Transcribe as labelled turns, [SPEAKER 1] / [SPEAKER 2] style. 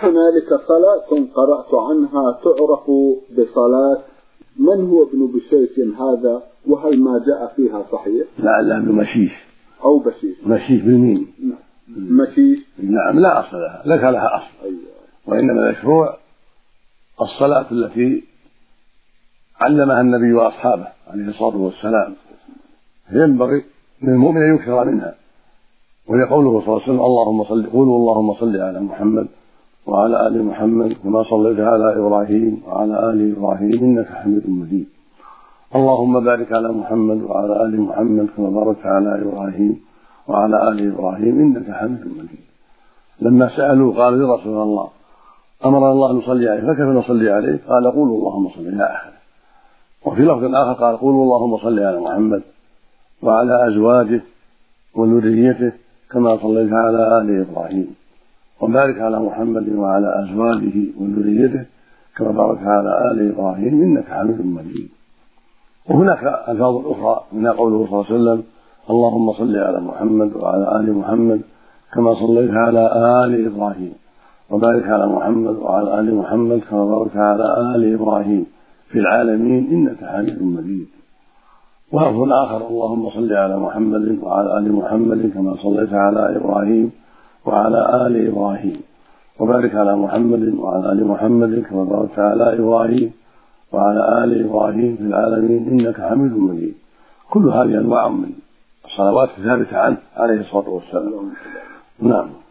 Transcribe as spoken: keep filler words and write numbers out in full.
[SPEAKER 1] هنالك صلاة قرأت عنها تعرف بصلاة من هو ابن بشيش هذا، وهل ما جاء فيها صحيح؟
[SPEAKER 2] لعله ابن مشيش
[SPEAKER 1] أو بشيش.
[SPEAKER 2] مشيش بالميم.
[SPEAKER 1] مشيش.
[SPEAKER 2] نعم لا أصل لها، لك لها أصل.
[SPEAKER 1] أيوة.
[SPEAKER 2] وإنما المشروع الصلاة التي علمها النبي وأصحابه عليه الصلاة والسلام، ينبغي للمؤمن أن يكثر منها. ويقوله صلى الله عليه وسلم: اللهم صل قولوا اللهم صل على محمد وعلى آل محمد كما صليت على إبراهيم وعلى آل إبراهيم إنك حميد مجيد. اللهم بارك على محمد وعلى آل محمد كما باركت على إبراهيم وعلى آل إبراهيم إنك حميد مجيد. لما سألوا قالوا: يا رسول الله أمرنا الله أن نصلي عليه فكيف نصلي عليه؟ قال: قولوا اللهم صل إلى آخره. وفي لفظ آخر قال: قولوا اللهم صل على محمد وعلى أزواجه وذريته كما صليت على آل إبراهيم وبارك على محمد وعلى أزواجه وذريته كما باركت على آل إبراهيم إنك حميد مجيد. وهناك ألفاظ أخرى منها قوله صلى الله عليه وسلم: اللهم صل على محمد وعلى آل محمد كما صليت على آل إبراهيم وبارك على محمد وعلى آل محمد كما باركت على آل إبراهيم في العالمين إنك حميد مجيد. ولفظ آخر: اللهم صل على محمد وعلى آل محمد كما صليت على إبراهيم وعلى آل إبراهيم وبارك على محمد وعلى آل محمد كما باركت على إبراهيم وعلى آل إبراهيم في العالمين إنك حميد مجيد. كل هذه أنواع من الصلوات الثابتة عنه عليه الصلاة والسلام. نعم.